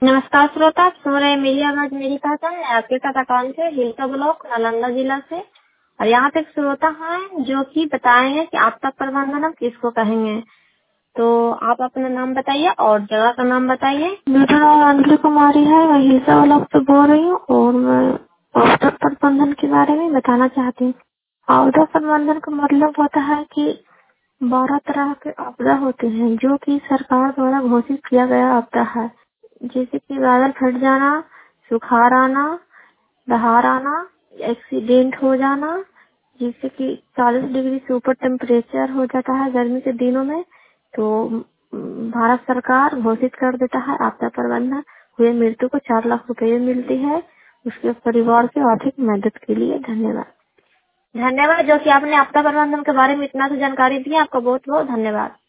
नमस्कार श्रोता, आप सुन रहे हैं मेरी आवाज मेरी पहचान। मैं आपके साथ अकाउंट से हिलसा ब्लॉक नालंदा जिला से। और यहाँ पे एक श्रोता है जो कि बताएंगे कि आपदा प्रबंधन हम किसको कहेंगे। तो आप अपना नाम बताइए और जगह का नाम बताइए। मेरा नाम अंजलि कुमारी है, मैं हिलसा ब्लॉक से बोल रही हूँ और मैं आपदा प्रबंधन के बारे में बताना चाहती हूँ। आपदा प्रबंधन का मतलब होता है कि 12 तरह के आपदा होते हैं जो कि सरकार द्वारा घोषित किया गया आपदा है, जैसे कि बादल फट जाना, सुखाड़ आना, दहाड़ आना, एक्सीडेंट हो जाना, जिससे कि 40 डिग्री से ऊपर टेम्परेचर हो जाता है गर्मी के दिनों में, तो भारत सरकार घोषित कर देता है आपदा प्रबंधन। हुए मृत्यु को 4 लाख रुपए मिलती है उसके परिवार के आर्थिक मदद के लिए। धन्यवाद। धन्यवाद जो कि आपने आपदा प्रबंधन के बारे में इतना सी जानकारी दी, आपका बहुत बहुत धन्यवाद।